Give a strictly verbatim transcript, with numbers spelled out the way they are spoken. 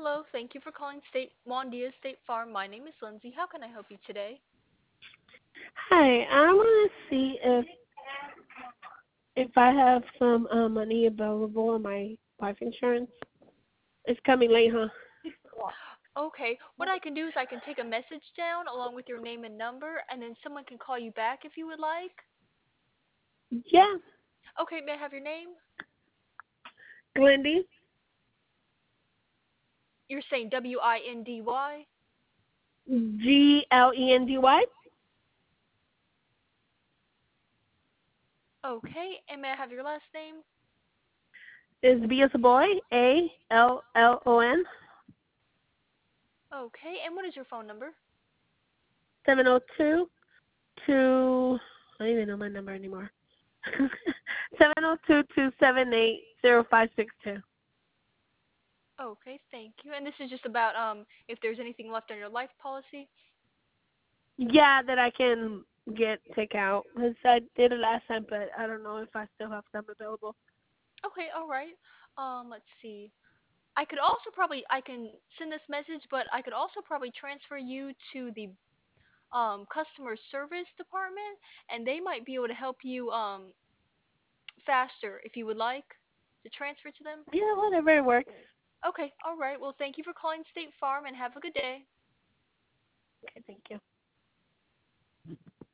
Hello, thank you for calling State Mondia State Farm. My name is Lindsay. How can I help you today? Hi, I want to see if if I have some uh, money available on my life insurance. It's coming late, huh? Okay, what I can do is I can take a message down along with your name and number, and then someone can call you back if you would like. Yeah, Okay, may I have your name? Glendy, You're saying W I N D Y? G L E N D Y. Okay, and may I have your last name? Is B as a boy, A L L O N, Okay, and what is your phone number? seven zero two two. I don't even know my number anymore. Seven zero two two seven eight zero five six two. Okay, thank you. And this is just about um if there's anything left on your life policy? Yeah, that I can get take out. 'Cause I did it last time, but I don't know if I still have some available. Okay, all right. Um, let's see. I could also probably I can send this message, but I could also probably transfer you to the um, customer service department, and they might be able to help you um, faster if you would like to transfer to them. Yeah, whatever works. Okay, all right. Well, thank you for calling State Farm, and have a good day. Okay, thank you.